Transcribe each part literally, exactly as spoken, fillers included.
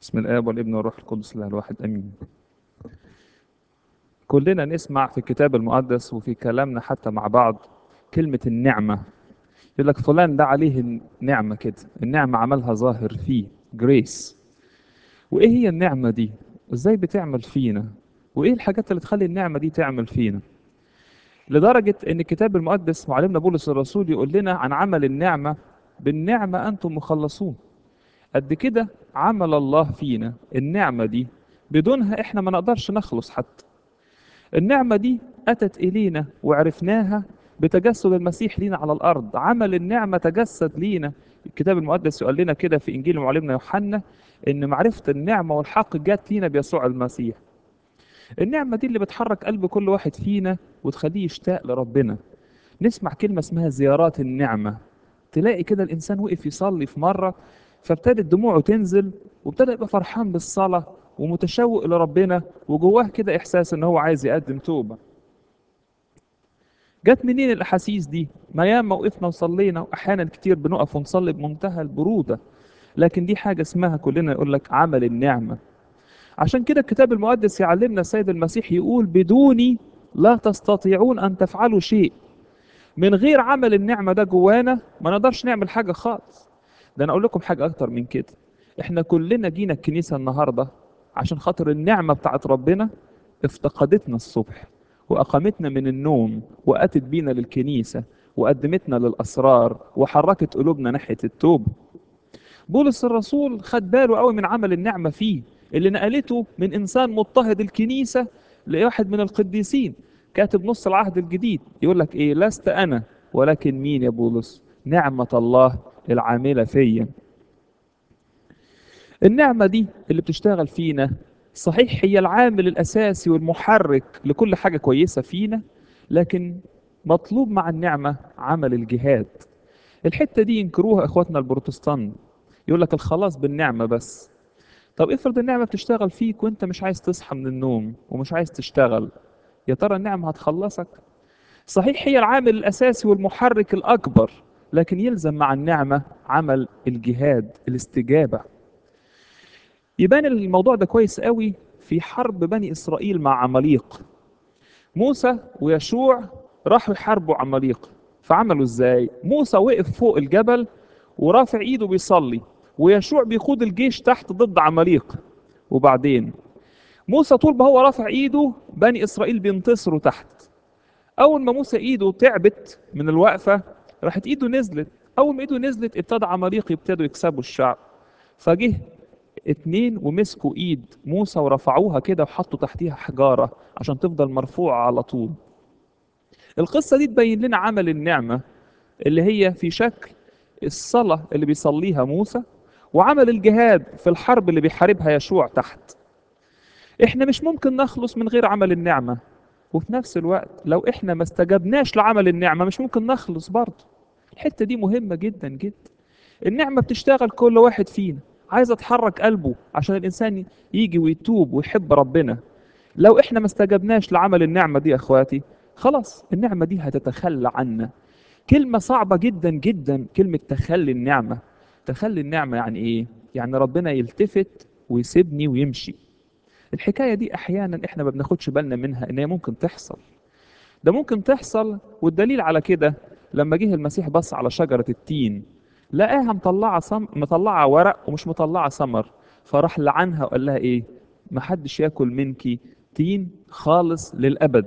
بسم الآب والابن والروح القدس الله الواحد آمين. كلنا نسمع في الكتاب المقدس وفي كلامنا حتى مع بعض كلمة النعمة. يقول لك فلان ده عليه النعمة كده، النعمة عملها ظاهر فيه جريس. وإيه هي النعمة دي؟ إزاي بتعمل فينا؟ وإيه الحاجات اللي تخلي النعمة دي تعمل فينا؟ لدرجة إن الكتاب المقدس معلمنا بولس الرسول يقول لنا عن عمل النعمة: بالنعمة أنتم مخلصون. قد كده عمل الله فينا النعمة دي، بدونها إحنا ما نقدرش نخلص حتى. النعمة دي أتت إلينا وعرفناها بتجسد المسيح لينا على الأرض. عمل النعمة تجسد لينا. الكتاب المقدس يقول لنا كده في إنجيل معلمنا يوحنا إن معرفة النعمة والحق جات لينا بيسوع المسيح. النعمة دي اللي بتحرك قلب كل واحد فينا وتخليه يشتاق لربنا. نسمع كلمة اسمها زيارات النعمة. تلاقي كده الإنسان وقف يصلي في مرة، فابتدت دموعه تنزل وابتدى يبقى فرحان بالصلاة ومتشوق لربنا، وجواه كده إحساس إن هو عايز يقدم توبة. جت منين الأحاسيس دي؟ ما ياما وقفنا وصلينا، وأحيانا كتير بنقف ونصلي بمنتهى البرودة، لكن دي حاجة اسمها كلنا يقول لك عمل النعمة. عشان كده الكتاب المقدس يعلمنا السيد المسيح يقول: بدوني لا تستطيعون أن تفعلوا شيء. من غير عمل النعمة ده جوانا ما نقدرش نعمل حاجة خالص. ده أنا أقول لكم حاجة أكتر من كده. إحنا كلنا جينا الكنيسة النهاردة عشان خاطر النعمة بتاعت ربنا افتقدتنا الصبح وأقامتنا من النوم وأتت بينا للكنيسة وقدمتنا للأسرار وحركت قلوبنا ناحية التوبة. بولس الرسول خد باله قوي من عمل النعمة فيه، اللي نقلته من إنسان مضطهد الكنيسة لواحد من القديسين. كاتب نص العهد الجديد يقول لك إيه: لست أنا ولكن مين يا بولس؟ نعمة الله العاملة فيا. النعمة دي اللي بتشتغل فينا صحيح هي العامل الأساسي والمحرك لكل حاجة كويسة فينا، لكن مطلوب مع النعمة عمل الجهاد. الحتة دي ينكروها إخواتنا البروتستانت، يقول لك الخلاص بالنعمة بس. طب افرض النعمة بتشتغل فيك وانت مش عايز تصحى من النوم ومش عايز تشتغل، يا ترى النعمة هتخلصك؟ صحيح هي العامل الأساسي والمحرك الأكبر، لكن يلزم مع النعمة عمل الجهاد، الاستجابة. يبان الموضوع ده كويس قوي في حرب بني إسرائيل مع عماليق. موسى ويشوع راحوا يحاربوا عماليق. فعملوا ازاي؟ موسى وقف فوق الجبل ورافع ايده بيصلي، ويشوع بيقود الجيش تحت ضد عماليق. وبعدين موسى طول ما هو رافع ايده بني اسرائيل بينتصروا تحت. اول ما موسى ايده تعبت من الوقفه راحت ايده نزلت. اول ما ايده نزلت ابتدى عماليق يبتدوا يكسبوا الشعب. فجه اتنين ومسكوا ايد موسى ورفعوها كده وحطوا تحتيها حجاره عشان تفضل مرفوعه على طول. القصه دي تبين لنا عمل النعمه اللي هي في شكل الصلاه اللي بيصليها موسى، وعمل الجهاد في الحرب اللي بيحاربها يشوع تحت. احنا مش ممكن نخلص من غير عمل النعمة، وفي نفس الوقت لو احنا ما استجبناش لعمل النعمة مش ممكن نخلص برضه. الحتة دي مهمة جدا جدا. النعمة بتشتغل كل واحد فينا، عايزة تحرك قلبه عشان الإنسان يجي ويتوب ويحب ربنا. لو احنا ما استجبناش لعمل النعمة دي يا اخواتي، خلاص النعمة دي هتتخلى عنا. كلمة صعبة جدا جدا كلمة تخلي النعمة. تخلي النعمة يعني ايه؟ يعني ربنا يلتفت ويسيبني ويمشي. الحكاية دي أحيانا إحنا ما بناخدش بالنا منها إن هي ممكن تحصل. ده ممكن تحصل، والدليل على كده لما جه المسيح بص على شجرة التين لقاها مطلعة صم... مطلعة ورق ومش مطلعة ثمر. فراح لعنها وقال لها إيه؟ محدش ياكل منك تين خالص للأبد.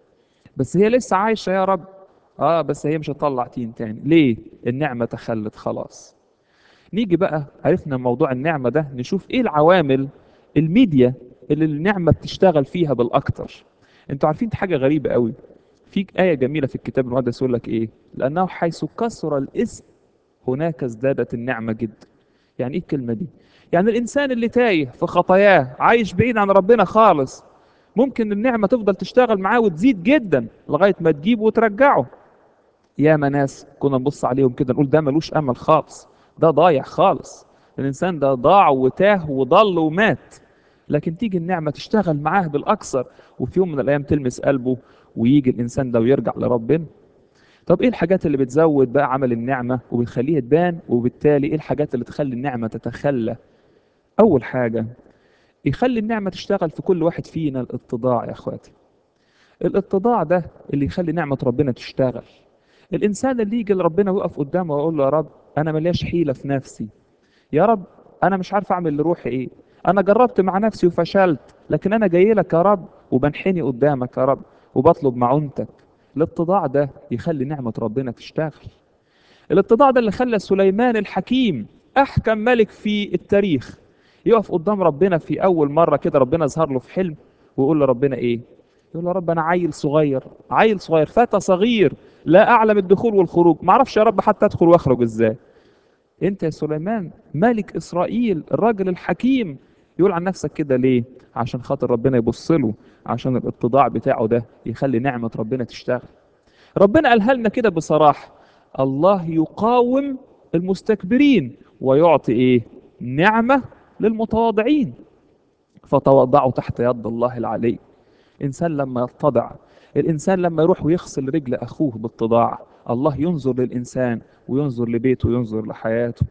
بس هي لسه عايشة يا رب. آه بس هي مش هتطلع تين تاني. ليه؟ النعمة تخلت خلاص. نيجي بقى عرفنا موضوع النعمة ده، نشوف ايه العوامل الميديا اللي النعمة بتشتغل فيها بالأكتر. انتوا عارفين دي حاجة غريبة قوي. في آية جميلة في الكتاب المقدس يقول لك ايه: لأنه حيث كثر الإثم هناك ازدادت النعمة جدا. يعني ايه الكلمة دي؟ يعني الإنسان اللي تايه في خطاياه عايش بعيد عن ربنا خالص، ممكن النعمة تفضل تشتغل معاه وتزيد جدا لغاية ما تجيبه وترجعه. ياما ناس كنا نبص عليهم كده نقول ده ملوش امل خالص، ده ضايع خالص، الانسان ده ضاع وتاه وضل ومات. لكن تيجي النعمه تشتغل معاه بالاكثر، وفي يوم من الايام تلمس قلبه ويجي الانسان ده ويرجع لربنا. طب ايه الحاجات اللي بتزود بقى عمل النعمه وبتخليه تبان، وبالتالي ايه الحاجات اللي تخلي النعمه تتخلى؟ اول حاجه يخلي النعمه تشتغل في كل واحد فينا الاتضاع يا اخواتي. الاتضاع ده اللي يخلي نعمه ربنا تشتغل. الانسان اللي يجي لربنا ويقف قدامه ويقول له يا رب انا ملياش حيله في نفسي، يا رب انا مش عارف اعمل لروحي ايه، انا جربت مع نفسي وفشلت، لكن انا جاي لك يا رب وبنحني قدامك يا رب وبطلب معونتك. الاتضاع ده يخلي نعمه ربنا تشتغل. الاتضاع ده اللي خلى سليمان الحكيم احكم ملك في التاريخ يقف قدام ربنا في اول مره كده، ربنا ظهر له في حلم ويقول لربنا ايه؟ يقول له يا رب انا عيل صغير، عيل صغير فتى صغير لا اعلم الدخول والخروج، ما اعرفش يا رب حتى ادخل واخرج ازاي. انت يا سليمان ملك اسرائيل الراجل الحكيم يقول عن نفسك كده ليه؟ عشان خاطر ربنا يبص له، عشان الاتضاع بتاعه ده يخلي نعمه ربنا تشتغل. ربنا قالها لنا كده بصراحة: الله يقاوم المستكبرين ويعطي ايه؟ نعمة للمتواضعين. فتواضعوا تحت يد الله العلي. الإنسان لما يتضع، الإنسان لما يروح ويغسل رجل أخوه باتضاع، الله ينظر للإنسان وينظر لبيته وينظر لحياته.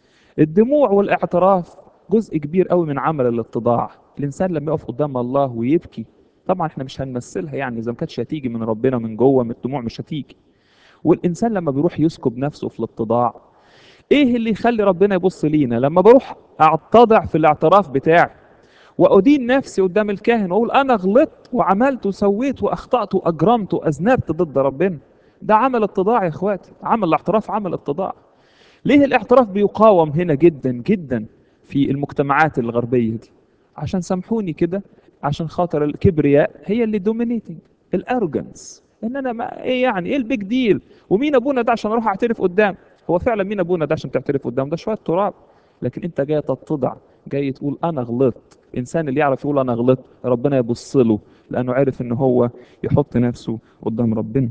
الدموع والاعتراف جزء كبير قوي من عمل الاتضاع. الإنسان لما يقف قدام الله ويبكي، طبعا احنا مش هنمثلها، يعني اذا ما كانتش هتيجي من ربنا من جوه، من الدموع مش هتيجي. والإنسان لما بيروح يسكب نفسه في الاتضاع، ايه اللي يخلي ربنا يبص لينا؟ لما بروح اعتضع في الاعتراف بتاعي وأدين نفسي قدام الكاهن وأقول أنا غلطت وعملت وسويت وأخطأت وأجرمت وأذنبت ضد ربنا، ده عمل اتضاع يا إخواتي. عمل الاعتراف عمل اتضاع. ليه الاعتراف بيقاوم هنا جدا جدا في المجتمعات الغربية دي؟ عشان سامحوني كده، عشان خاطر الكبرياء هي اللي دومينيتنج، الارجنس، ان انا ما ايه يعني ايه البيج ديل، ومين ابونا ده عشان اروح اعترف قدام؟ هو فعلا مين ابونا ده عشان تعترف قدام؟ ده شويه تراب. لكن انت جاي تتضع، جاي تقول انا غلطت. الانسان اللي يعرف يقول انا غلطت ربنا يبص له، لانه عارف ان هو يحط نفسه قدام ربنا.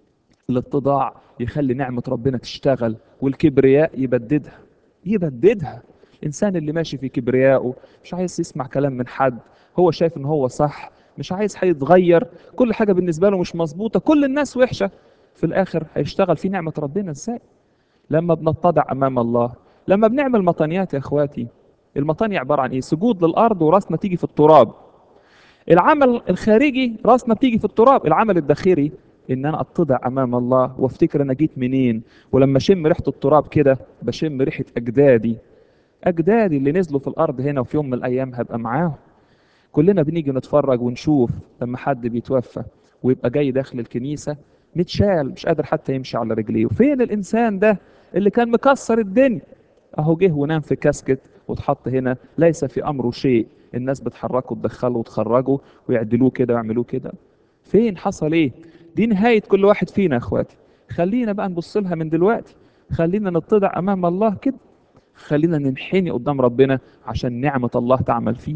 الاتضاع يخلي نعمة ربنا تشتغل، والكبرياء يبددها، يبددها. الإنسان اللي ماشي في كبريائه مش عايز يسمع كلام من حد، هو شايف إن هو صح، مش عايز هيتغير، كل حاجة بالنسبة له مش مظبوطة، كل الناس وحشة، في الآخر هيشتغل في نعمة ربنا إزاي؟ لما بنتضع أمام الله، لما بنعمل مطانيات يا إخواتي. المطانية عبارة عن إيه؟ سجود للأرض وراسنا تيجي في التراب. العمل الخارجي راسنا بتيجي في التراب، العمل الداخلي ان انا اتضع امام الله وافتكر انا جيت منين، ولما اشم ريحه التراب كده بشم ريحه اجدادي، اجدادي اللي نزلوا في الارض هنا، وفي يوم من الايام هبقى معاهم. كلنا بنيجي نتفرج ونشوف لما حد بيتوفى ويبقى جاي داخل الكنيسه متشال مش قادر حتى يمشي على رجليه، وفين الانسان ده اللي كان مكسر الدنيا؟ اهو جه ونام في كاسكت واتحط هنا، ليس في امره شيء، الناس بتحركه تدخله وتخرجه ويعدلوه كده ويعملوه كده. فين حصل ايه؟ دي نهاية كل واحد فينا يا اخواتي. خلينا بقى نبص لها من دلوقتي، خلينا نتضع امام الله كده، خلينا ننحني قدام ربنا عشان نعمة الله تعمل فينا.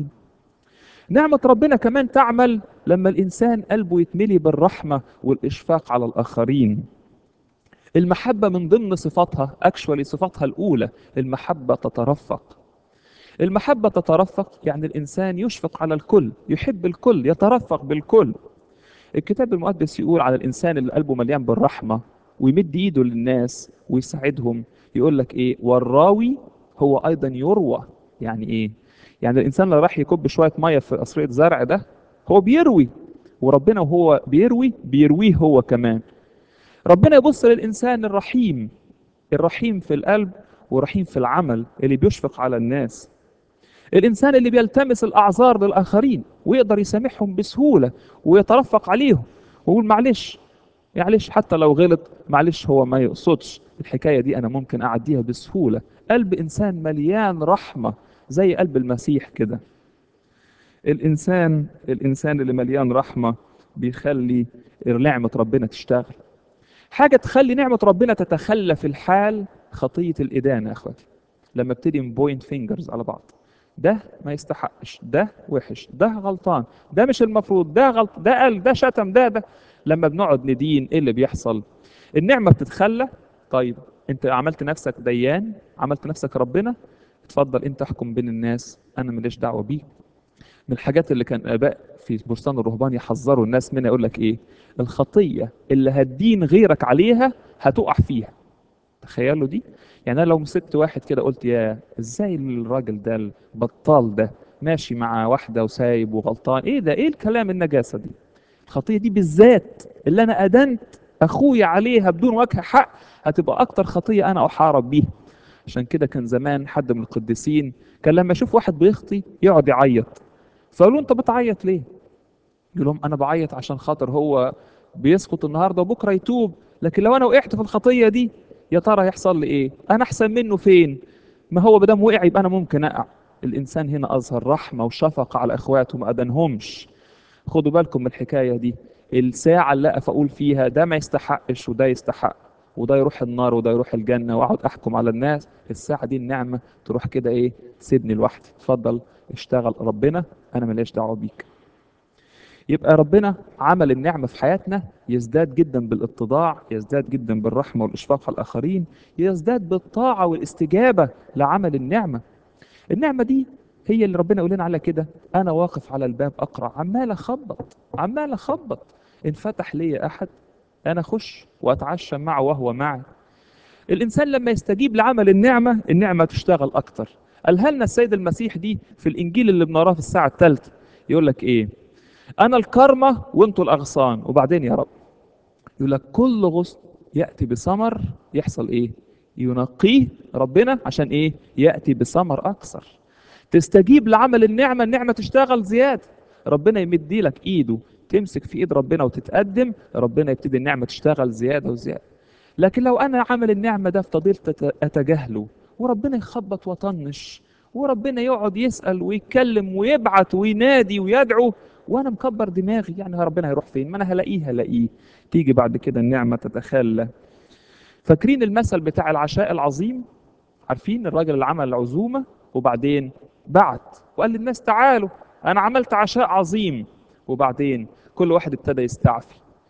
نعمة ربنا كمان تعمل لما الانسان قلبه يتملي بالرحمة والاشفاق على الاخرين. المحبة من ضمن صفاتها، اكشوالي صفاتها الاولى، المحبة تترفق. المحبة تترفق يعني الإنسان يشفق على الكل، يحب الكل، يترفق بالكل. الكتاب المقدس يقول على الإنسان اللي قلبه مليان بالرحمة ويمد إيده للناس ويساعدهم، يقول لك إيه؟ والراوي هو أيضا يروى. يعني إيه؟ يعني الإنسان اللي راح يكب شوية مية في قصرية زرع ده هو بيروي، وربنا وهو بيروي بيرويه هو كمان. ربنا يبص للإنسان الرحيم، الرحيم في القلب ورحيم في العمل، اللي بيشفق على الناس. الإنسان اللي بيلتمس الأعذار للآخرين ويقدر يسامحهم بسهولة ويترفق عليهم ويقول معلش، معلش حتى لو غلط، معلش هو ما يقصدش، الحكاية دي أنا ممكن أعديها بسهولة. قلب إنسان مليان رحمة زي قلب المسيح كده. الإنسان الإنسان اللي مليان رحمة بيخلي نعمة ربنا تشتغل. حاجة تخلي نعمة ربنا تتخلى في الحال، خطية الإدانة يا أخواتي. لما ابتدي بوينت فينجرز على بعض، ده ما يستحقش، ده وحش، ده غلطان، ده مش المفروض، ده غلط، ده قال، ده شتم، ده ده لما بنقعد ندين ايه اللي بيحصل؟ النعمة بتتخلى. طيب انت عملت نفسك ديان، عملت نفسك ربنا، اتفضل انت احكم بين الناس، انا ماليش دعوة بيك. من الحاجات اللي كان اباء في بستان الرهبان يحذروا الناس منها، يقول لك ايه؟ الخطية اللي هتدين غيرك عليها هتقع فيها. تخيلوا دي. يعني انا لو مسكت واحد كده قلت يا ازاي الراجل ده البطال ده ماشي مع واحده وسايب وغلطان، ايه ده، ايه الكلام النجاسه دي، الخطيه دي بالذات اللي انا ادنت اخويا عليها بدون وجه حق، هتبقى اكتر خطيه انا احارب بيها. عشان كده كان زمان حد من القديسين كان لما يشوف واحد بيخطي يقعد يعيط، فقالوا له انت بتعيط ليه؟ يقول لهم انا بعيط عشان خاطر هو بيسقط النهارده وبكره يتوب، لكن لو انا وقعت في الخطيه دي يا ترى هيحصل لي ايه؟ انا احسن منه فين؟ ما هو بدام وقع يبقى انا ممكن اقع. الانسان هنا اظهر رحمه وشفقه على اخواته ما ادنهمش. خدوا بالكم من الحكايه دي. الساعه اللي اقف اقول فيها ده ما يستحقش وده يستحق، وده يروح النار وده يروح الجنه، واقعد احكم على الناس، الساعه دي النعمه تروح كده ايه، سيبني لوحدي، اتفضل اشتغل ربنا، انا ماليش دعوه بيك. يبقى ربنا عمل النعمة في حياتنا يزداد جدا بالاتضاع، يزداد جدا بالرحمة والإشفاق على الآخرين، يزداد بالطاعة والاستجابة لعمل النعمة. النعمة دي هي اللي ربنا يقول لنا على كده، أنا واقف على الباب أقرع، عمال أخبط عمال أخبط، إن فتح لي أحد أنا أخش وأتعشى معه وهو معي. الإنسان لما يستجيب لعمل النعمة النعمة تشتغل أكتر. قالها لنا السيد المسيح دي في الإنجيل اللي بنقراه في الساعة الثالثة، يقول لك إيه، انا الكرمة وانتوا الاغصان، وبعدين يا رب يقول لك كل غصن ياتي بثمر يحصل ايه، ينقيه ربنا عشان ايه، ياتي بثمر اكثر. تستجيب لعمل النعمة النعمة تشتغل زيادة، ربنا يمدي لك ايده، تمسك في ايد ربنا وتتقدم، ربنا يبتدي النعمة تشتغل زيادة وزيادة. لكن لو انا عمل النعمه ده فضلت أت- اتجاهله، وربنا يخبط وطنش، وربنا يقعد يسال ويتكلم ويبعت وينادي ويدعو، وانا مكبر دماغي، يعني ربنا هيروح فين؟ ما انا هلاقيه هلاقيه. تيجي بعد كده النعمه تتخلى. فاكرين المثل بتاع العشاء العظيم؟ عارفين الراجل اللي عمل العزومه وبعدين بعت وقال للناس تعالوا انا عملت عشاء عظيم، وبعدين كل واحد ابتدى يستعفي،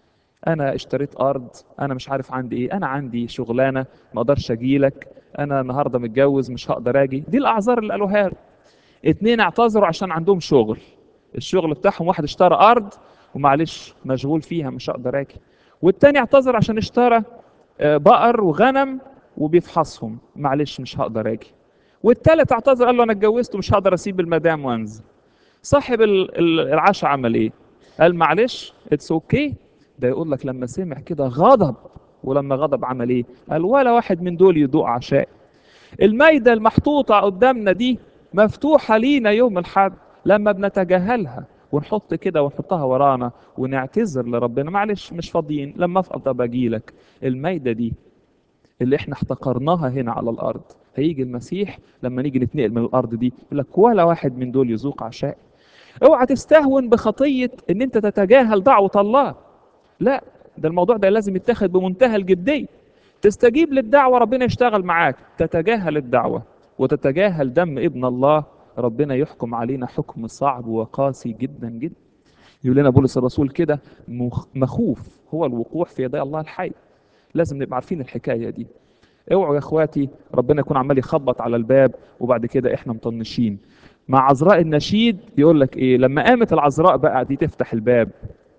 انا اشتريت ارض، انا مش عارف عندي ايه، انا عندي شغلانه ما اقدرش اجيلك، انا النهارده متجوز مش هقدر اجي. دي الاعذار اللي قالوها له. اتنين اعتذروا عشان عندهم شغل، الشغل بتاعهم واحد اشترى ارض ومعلش مشغول فيها مش هقدر اجي، والتاني اعتذر عشان اشترى آه، بقر وغنم وبيفحصهم، معلش مش هقدر اجي، والتالت اعتذر قال له انا اتجوزت ومش هقدر اسيب المدام وانزل. صاحب ال- ال- العشاء عمل ايه؟ قال معلش اتس اوكي. ده يقول لك لما سمع كده غضب، ولما غضب عمل ايه؟ قال ولا واحد من دول يدوق عشاء. المايدة المحطوطة قدامنا دي مفتوحة لينا يوم الحد، لما بنتجاهلها ونحط كده ونحطها ورانا ونعتذر لربنا معلش مش فاضيين لما افضل طب اجيلك. المايدة دي اللي احنا احتقرناها هنا على الارض، هيجي المسيح لما نيجي نتنقل من الارض دي يقول لك ولا واحد من دول يذوق عشاء. اوعى تستهون بخطية ان انت تتجاهل دعوة الله، لا، ده الموضوع ده لازم يتاخد بمنتهى الجدية. تستجيب للدعوة ربنا يشتغل معاك، تتجاهل الدعوة وتتجاهل دم ابن الله، ربنا يحكم علينا حكم صعب وقاسي جدا جدا. يقول لنا بولس الرسول كده، مخ- مخوف هو الوقوع في يدي الله الحي. لازم نبقى عارفين الحكاية دي. اوعوا يا اخواتي ربنا يكون عمال يخبط على الباب وبعد كده احنا مطنشين. مع عذراء النشيد يقول لك ايه، لما قامت العذراء بقى دي تفتح الباب،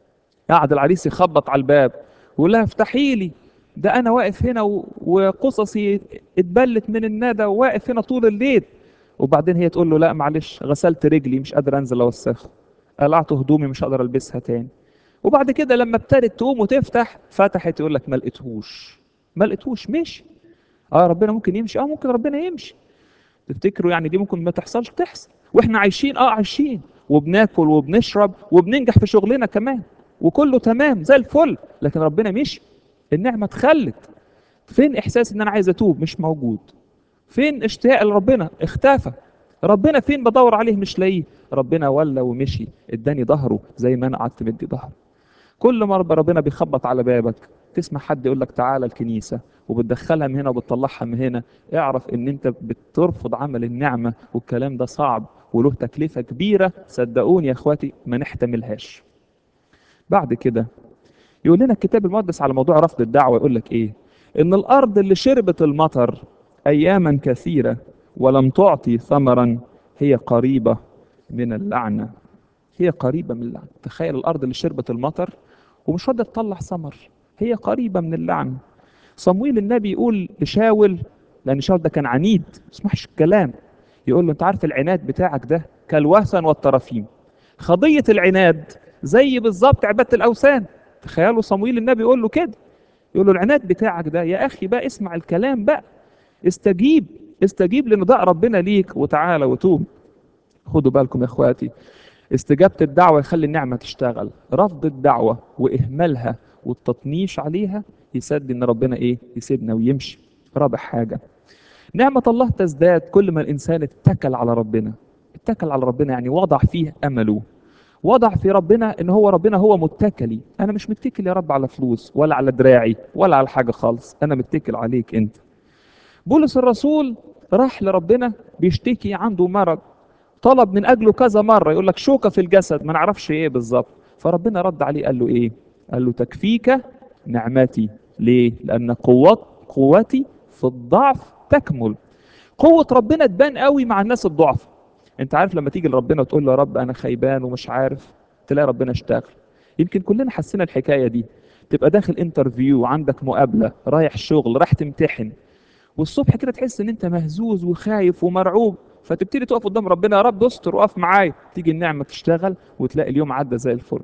قعد العريس يخبط على الباب ويقول لها افتحي لي، ده انا واقف هنا و- وقصصي اتبلت من الندى وواقف هنا طول الليل. وبعدين هي تقول له لا معلش غسلت رجلي مش قادر انزل اوسخها، قلعت هدومي مش هقدر البسها تاني. وبعد كده لما ابتدت تقوم وتفتح فتحت يقول لك ما لقيتهوش، ما لقيتهوش مشي. اه ربنا ممكن يمشي، اه ممكن ربنا يمشي. تفتكروا يعني دي ممكن ما تحصلش؟ تحصل، واحنا عايشين اه عايشين وبناكل وبنشرب وبننجح في شغلنا كمان وكله تمام زي الفل، لكن ربنا مشي، النعمة اتخلت. فين احساس ان انا عايز اتوب؟ مش موجود. فين اشتياق لربنا؟ اختفى. ربنا فين؟ بدور عليه مش لاقيه. ربنا ولا ومشي، اداني ظهره زي ما انا قعدت مدي ظهري. كل مرة ربنا بيخبط على بابك تسمع حد يقول لك تعالى الكنيسة وبتدخلها من هنا وبتطلعها من هنا، اعرف ان انت بترفض عمل النعمة، والكلام ده صعب وله تكلفة كبيرة، صدقوني يا اخواتي ما نحتملهاش. بعد كده يقول لنا الكتاب المقدس على موضوع رفض الدعوة، يقول لك ايه، ان الارض اللي شربت المطر اياما كثيرة ولم تعطي ثمرا هي قريبة من اللعنة. هي قريبة من اللعنة. تخيل الأرض اللي شربت المطر ومش راضية تطلع ثمر، هي قريبة من اللعنة. صمويل النبي يقول لشاول، لان شاول ده كان عنيد ما يسمحش الكلام، يقول له انت عارف العناد بتاعك ده كالوثن والترافيم. خضيه العناد زي بالظبط عباده الاوثان. تخيلوا صمويل النبي يقول له كده، يقول له العناد بتاعك ده يا اخي بقى اسمع الكلام بقى، استجيب استجيب لنداء ربنا ليك وتعالى وتوب. خدوا بالكم يا اخواتي، استجابة الدعوة يخلي النعمة تشتغل، رفض الدعوة وإهمالها والتطنيش عليها يسد إن ربنا إيه يسيبنا ويمشي. رابع حاجة، نعمة الله تزداد كل ما الإنسان اتكل على ربنا. اتكل على ربنا يعني وضع فيه أمله، وضع في ربنا إن هو ربنا هو متكلي. أنا مش متكل يا رب على فلوس ولا على دراعي ولا على حاجة خالص، أنا متكل عليك أنت. بولس الرسول راح لربنا بيشتكي عنده مرض، طلب من اجله كذا مره، يقول لك شوكه في الجسد ما نعرفش ايه بالظبط. فربنا رد عليه قال له ايه؟ قال له تكفيك نعمتي. ليه؟ لان قوات قوتي في الضعف تكمل. قوه ربنا تبان قوي مع الناس الضعف. انت عارف لما تيجي لربنا وتقول له يا رب انا خيبان ومش عارف، تلاقي ربنا اشتغل. يمكن كلنا حسينا الحكايه دي. تبقى داخل انترفيو، عندك مقابله، رايح شغل، رايح تمتحن، والصبح كده تحس ان انت مهزوز وخايف ومرعوب، فتبتدي تقف قدام ربنا يا رب استر وقف معايا، تيجي النعمه تشتغل وتلاقي اليوم عدى زي الفل.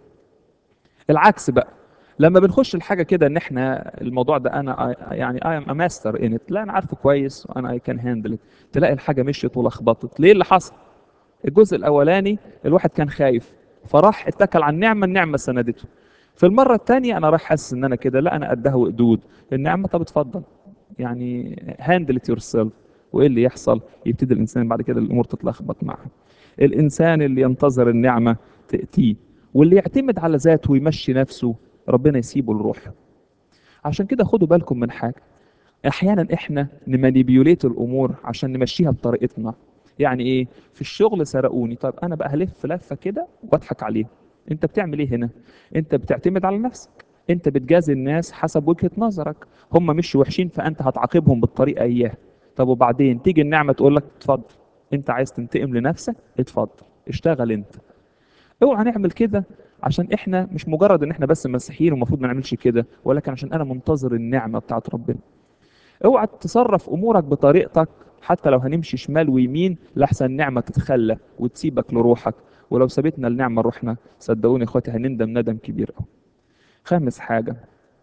العكس بقى، لما بنخش الحاجه كده ان احنا الموضوع ده انا I- يعني اي ام ماستر ان لا انا عارفه كويس وانا اي كان هاندل، تلاقي الحاجه مشيت ولخبطت. ليه اللي حصل؟ الجزء الاولاني الواحد كان خايف فراح اتكل على النعمه، النعمه سندته. في المره الثانيه انا رايح حاسس ان انا كده لا انا قدها وقدود النعمه، طب اتفضل يعني هاندل ات يور سيلف. وايه اللي يحصل؟ يبتدي الانسان بعد كده الامور تتلخبط معه. الانسان اللي ينتظر النعمه تاتيه، واللي يعتمد على ذاته ويمشي نفسه ربنا يسيبه لروحه. عشان كده خدوا بالكم من حاجه، احيانا احنا نمانيبيوليت الامور عشان نمشيها بطريقتنا. يعني ايه؟ في الشغل سرقوني، طب انا بقى هلف لفه كده واضحك عليهم. انت بتعمل ايه هنا؟ انت بتعتمد على نفسك، انت بتجازي الناس حسب وجهة نظرك، هم مش وحشين فانت هتعاقبهم بالطريقه اياها. طب وبعدين تيجي النعمه تقول لك اتفضل، انت عايز تنتقم لنفسك اتفضل اشتغل انت. اوعى نعمل كده، عشان احنا مش مجرد ان احنا بس مسيحيين ومفروض ما نعملش كده، ولكن عشان انا منتظر النعمه بتاعت ربنا. اوعى تصرف امورك بطريقتك حتى لو هنمشي شمال ويمين لحسن النعمه تتخلى وتسيبك لروحك. ولو سابتنا النعمه لروحنا صدقوني يا اخواتي هنندم ندم كبير قوي. خامس حاجه،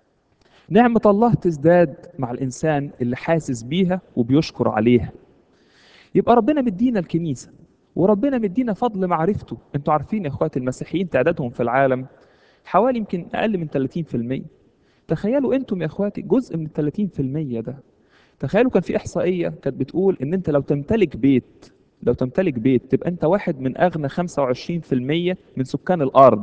نعمه الله تزداد مع الانسان اللي حاسس بيها وبيشكر عليها. يبقى ربنا مدينا الكنيسه وربنا مدينا فضل معرفته. انتوا عارفين يا اخواتي المسيحيين تعدادهم في العالم حوالي يمكن اقل من ثلاثين في المية. تخيلوا انتم يا اخواتي جزء من ال ثلاثين في المية ده. تخيلوا كان في احصائيه كانت بتقول ان انت لو تمتلك بيت، لو تمتلك بيت تبقى انت واحد من اغنى خمسة وعشرين في المية من سكان الارض.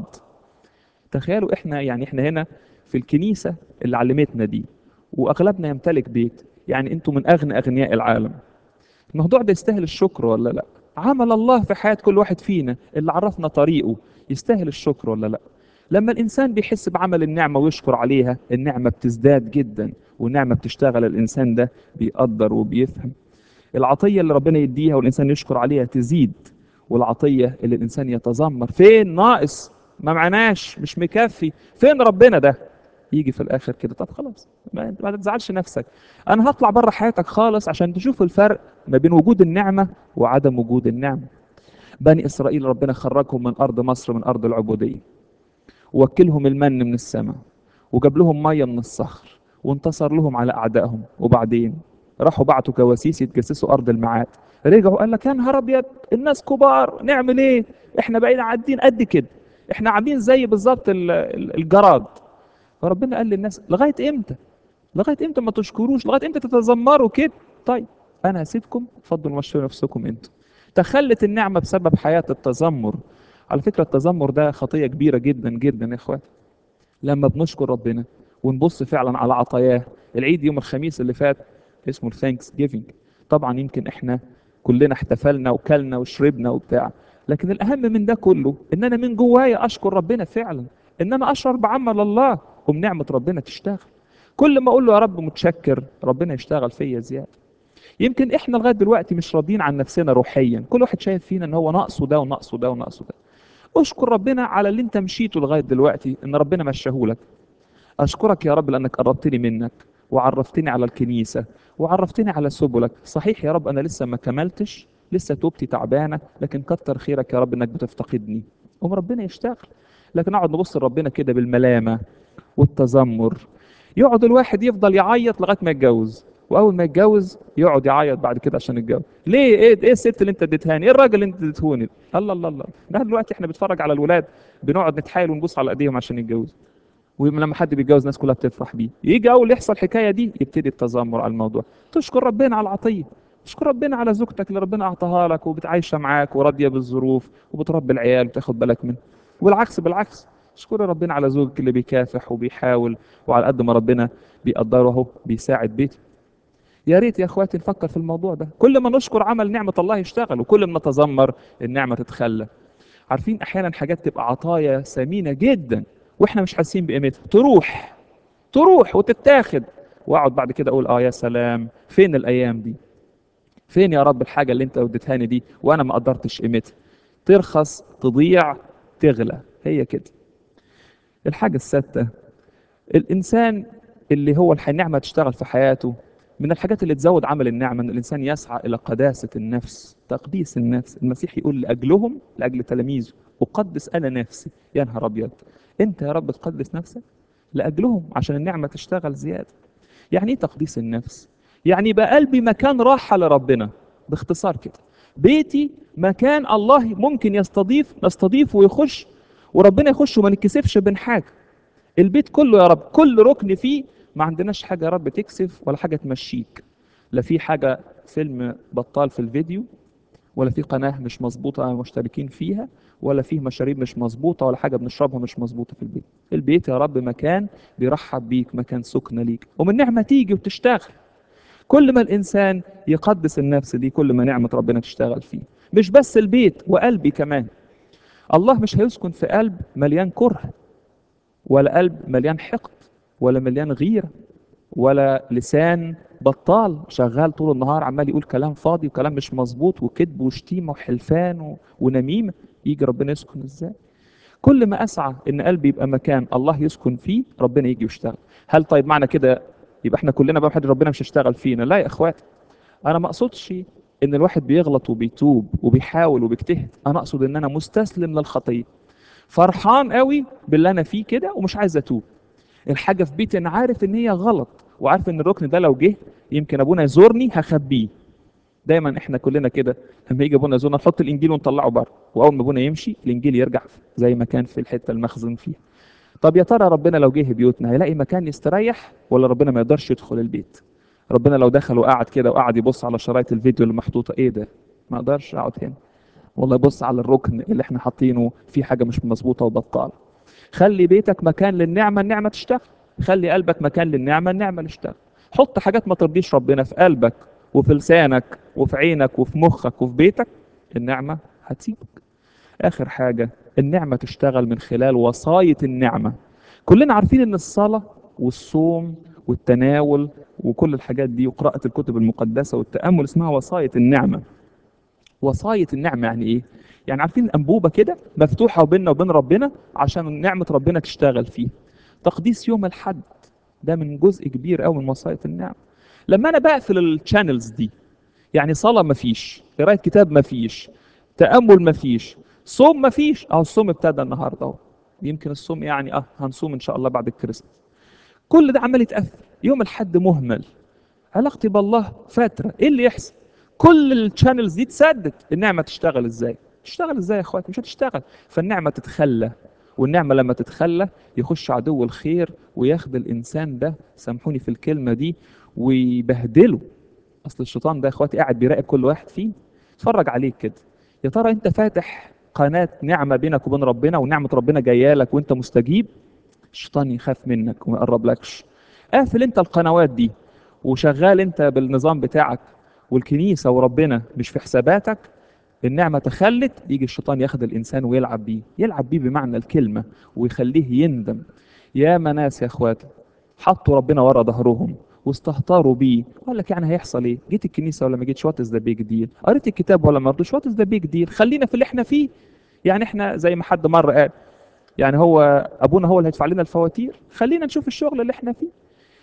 تخيلوا احنا يعني احنا هنا في الكنيسه اللي علمتنا دي واغلبنا يمتلك بيت، يعني انتوا من اغنى اغنياء العالم. الموضوع ده يستاهل الشكر ولا لا؟ عمل الله في حياه كل واحد فينا اللي عرفنا طريقه يستاهل الشكر ولا لا؟ لما الانسان بيحس بعمل النعمه ويشكر عليها النعمه بتزداد جدا، والنعمه بتشتغل الانسان ده بيقدر وبيفهم. العطية اللي ربنا يديها والإنسان يشكر عليها تزيد، والعطية اللي الإنسان يتذمر فين ناقص ما معناش مش مكفي فين ربنا ده، يجي في الآخر كده طب خلاص ما ما تزعلش نفسك، أنا هطلع بره حياتك خالص عشان تشوف الفرق ما بين وجود النعمة وعدم وجود النعمة. بني إسرائيل ربنا خرجهم من أرض مصر من أرض العبودية، ووكلهم المن من السماء، وجاب لهم ميه من الصخر، وانتصر لهم على اعدائهم. وبعدين راحوا بعتوا كواسيس يتجسسوا ارض الميعاد، رجعوا قال لك يا نهار ابيض الناس كبار نعمل ايه؟ احنا بقينا عادين قد كده، احنا عاملين زي بالظبط ال- ال- الجراد. فربنا قال للناس لغايه امتى؟ لغايه امتى ما تشكروش؟ لغايه امتى تتذمروا كده؟ طيب انا هسيبكم اتفضلوا مشوا نفسكم انتوا. تخلت النعمه بسبب حياه التذمر. على فكره التذمر ده خطيه كبيره جدا جدا يا اخوات. لما بنشكر ربنا ونبص فعلا على عطاياه. العيد يوم الخميس اللي فات اسمه الثانكس جيفنج، طبعا يمكن احنا كلنا احتفلنا وكلنا وشربنا وبتاع، لكن الاهم من ده كله ان انا من جوايا اشكر ربنا فعلا، ان انا اشعر بعمل الله ومن نعمه ربنا تشتغل. كل ما اقول له يا رب متشكر ربنا يشتغل فيا زياده. يمكن احنا لغايه دلوقتي مش راضيين عن نفسنا روحيا، كل واحد شايف فينا ان هو ناقصه ده وناقصه ده وناقصه ده. اشكر ربنا على اللي انت مشيته لغايه دلوقتي ان ربنا مشاهولك. اشكرك يا رب لانك قربتني منك، وعرفتني على الكنيسة وعرفتني على سبلك. صحيح يا رب أنا لسه ما كملتش، لسه توبتي تعبانة، لكن كتر خيرك يا رب إنك بتفتقدني. قوم ربنا يشتغل. لكن اقعد نبص لربنا كده بالملامة والتذمر. يقعد الواحد يفضل يعيط لغاية ما يتجوز، واول ما يتجوز يقعد يعيط بعد كده عشان يتجوز. ليه؟ ايه ايه الست اللي انت اديتهاني؟ ايه الراجل اللي انت اديتهوني؟ الله الله الله. ده دلوقتي احنا بنتفرج على الولاد، بنقعد نتحايل ونبص على ايديهم عشان يتجوزوا. ولما حد بيتجوز الناس كلها بتفرح بيه، يجي اول يحصل الحكايه دي يبتدي التذمر على الموضوع. تشكر ربنا على العطيه، تشكر ربنا على زوجتك اللي ربنا اعطاها لك وبتعايشه معاك وراضيه بالظروف وبتربي العيال وتاخد بالك منه. والعكس بالعكس، اشكر ربنا على زوجك اللي بيكافح وبيحاول، وعلى قد ما ربنا بيقدره اهو بيساعد بيته. يا ريت يا اخواتي نفكر في الموضوع ده. كل ما نشكر عمل نعمه الله يشتغل، وكل ما نتذمر النعمه تتخلى. عارفين احيانا حاجات تبقى عطايا ثمينه جدا واحنا مش حاسين بقيمتها، تروح تروح وتتاخد، واقعد بعد كده اقول اه يا سلام، فين الايام دي؟ فين يا رب الحاجه اللي انت وديتهاني دي وانا ما قدرتش قيمتها؟ ترخص، تضيع، تغلى، هي كده. الحاجه السادسه، الانسان اللي هو الح- النعمه تشتغل في حياته. من الحاجات اللي تزود عمل النعمه ان الانسان يسعى الى قداسه النفس، تقديس النفس. المسيح يقول لاجلهم، لاجل تلاميذه، اقدس انا نفسي. يا نهار ابيض، انت يا رب تقدس نفسك لاجلهم عشان النعمه تشتغل زياده. يعني ايه تقديس النفس؟ يعني يبقى قلبي مكان راحه لربنا. باختصار كده، بيتي مكان الله ممكن يستضيف نستضيف ويخش، وربنا يخش وما نتكسفش بين حاجه. البيت كله يا رب، كل ركن فيه ما عندناش حاجة يا رب تكسف ولا حاجة تمشيك. لا في حاجة فيلم بطال في الفيديو، ولا في قناة مش مظبوطة مشتركين فيها، ولا فيه مشاريب مش مظبوطة، ولا حاجة بنشربها مش مظبوطة في البيت. البيت يا رب مكان بيرحب بيك، مكان سكنة ليك، ومن نعمة تيجي وتشتغل. كل ما الإنسان يقدس النفس دي كل ما نعمة ربنا تشتغل فيه. مش بس البيت، وقلبي كمان. الله مش هيسكن في قلب مليان كره، ولا قلب مليان حقد، ولا مليان غيرة، ولا لسان بطال شغال طول النهار عمال يقول كلام فاضي وكلام مش مظبوط وكذب وشتيمة وحلفان و... ونميمة. يجي ربنا يسكن ازاي؟ كل ما اسعى ان قلبي يبقى مكان الله يسكن فيه ربنا يجي يشتغل. هل طيب معنى كده يبقى احنا كلنا بقى حد ربنا مش هيشتغل فينا؟ لا يا اخواتي، انا ما اقصدش ان الواحد بيغلط وبيتوب وبيحاول وبيجتهد. انا اقصد ان انا مستسلم للخطيه، فرحان قوي باللي انا فيه كده ومش عايز اتوب. الحاجه في بيتي انا عارف ان هي غلط، وعارف ان الركن ده لو جه يمكن ابونا يزورني هخبيه. دايما احنا كلنا كده، لما يجي ابونا يزورنا نحط الانجيل ونطلعه بره، واول ما ابونا يمشي الانجيل يرجع زي ما كان في الحته المخزون فيها. طب يا ترى ربنا لو جه بيوتنا هيلاقي مكان يستريح، ولا ربنا ما يقدرش يدخل البيت؟ ربنا لو دخل وقعد كده وقعد يبص على شرايط الفيديو اللي محطوطه، ايه ده؟ ما اقدرش اقعد هنا. والله يبص على الركن اللي احنا حاطينه فيه حاجه مش مظبوطه وبطاله. خلي بيتك مكان للنعمة، النعمة تشتغل. خلي قلبك مكان للنعمة، النعمة تشتغل. حط حاجات ما ترضيش ربنا في قلبك وفي لسانك وفي عينك وفي مخك وفي بيتك، النعمة هتسيبك. آخر حاجة، النعمة تشتغل من خلال وصاية النعمة. كلنا عارفين إن الصلاة والصوم والتناول وكل الحاجات دي وقراءة الكتب المقدسة والتأمل اسمها وصاية النعمة. وصاية النعمة يعني ايه؟ يعني عارفين انبوبة كده مفتوحة بيننا وبين ربنا عشان نعمة ربنا تشتغل فيه. تقديس يوم الحد ده من جزء كبير قوي من وصاية النعمة. لما انا بقفل الشانلز دي، يعني صلاة مفيش، قراية كتاب مفيش، تأمل مفيش، صوم مفيش. اه الصوم ابتدى النهارده اهو، يمكن الصوم يعني اه هنصوم ان شاء الله بعد الكريسماس. كل ده عمال يتقفل، يوم الحد مهمل، علاقتي بالله فترة، ايه اللي يحصل؟ كل الشانلز دي تسدد، النعمة تشتغل ازاي؟ تشتغل ازاي يا اخواتي؟ مش هتشتغل. فالنعمة تتخلى، والنعمة لما تتخلى يخش عدو الخير وياخد الانسان ده، سامحوني في الكلمة دي، ويبهدله. اصل الشيطان ده يا اخواتي قاعد بيراقب كل واحد فيه، اتفرج عليك كده. يا ترى انت فاتح قناة نعمة بينك وبين ربنا ونعمة ربنا جايه لك وانت مستجيب؟ الشيطان يخاف منك وما يقربلكش. قافل انت القنوات دي وشغال انت بالنظام بتاعك، والكنيسة وربنا مش في حساباتك، النعمة تخلت، يجي الشيطان ياخد الإنسان ويلعب بيه، يلعب بيه بمعنى الكلمة، ويخليه يندم. يا ناس يا اخواتي حطوا ربنا ورا ظهرهم واستهتروا بيه، وقال لك يعني هيحصل ايه؟ جيت الكنيسة ولا ما جيتش؟ وات از ذا بيج ديل؟ قريت الكتاب ولا ما قريتش؟ وات از ذا بيج ديل؟ خلينا في اللي احنا فيه. يعني احنا زي ما حد مرة قال، يعني هو ابونا هو اللي هيدفع لنا الفواتير؟ خلينا نشوف الشغل اللي احنا فيه.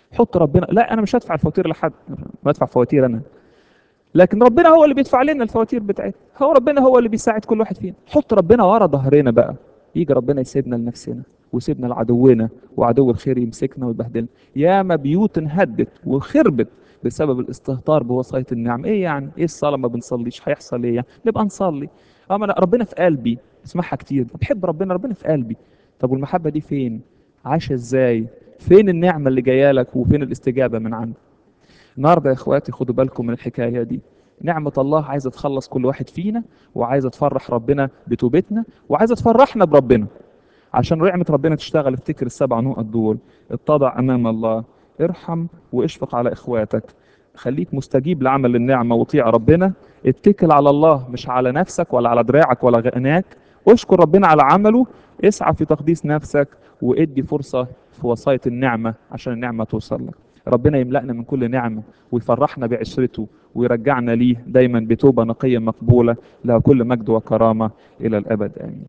حط ربنا، لا انا مش هدفع الفواتير لحد، بدفع فواتير انا، لكن ربنا هو اللي بيدفع لنا الفواتير بتاعتنا، هو ربنا هو اللي بيساعد كل واحد فينا. حط ربنا ورا ظهرنا بقى، يجي ربنا يسيبنا لنفسنا ويسيبنا لعدونا، وعدو الخير يمسكنا ويبهدلنا. ياما بيوت انهدت وخربت بسبب الاستهتار بوصاية النعم. ايه يعني؟ ايه الصلاة ما بنصليش؟ هيحصل ايه يعني؟ نبقى نصلي. اما لا، ربنا في قلبي، اسمعها كتير، بحب ربنا، ربنا في قلبي. طب والمحبة دي فين؟ عايشة ازاي؟ فين النعمة اللي جايه لك وفين الاستجابة من عنده؟ النهارده يا اخواتي خدوا بالكم من الحكايه دي. نعمه الله عايزه تخلص كل واحد فينا، وعايزه تفرح ربنا بتوبتنا، وعايزه تفرحنا بربنا. عشان نعمه ربنا تشتغل افتكر السبع نقط دول: اتضع امام الله، ارحم واشفق على اخواتك، خليك مستجيب لعمل النعمه وطيع ربنا، اتكل على الله مش على نفسك ولا على دراعك ولا غناك، اشكر ربنا على عمله، اسعى في تقديس نفسك، وادي فرصه في وصايه النعمه عشان النعمه توصل لك. ربنا يملأنا من كل نعمة ويفرحنا بعشرته ويرجعنا ليه دايما بتوبة نقية مقبولة، لها كل مجد وكرامة إلى الأبد آمين.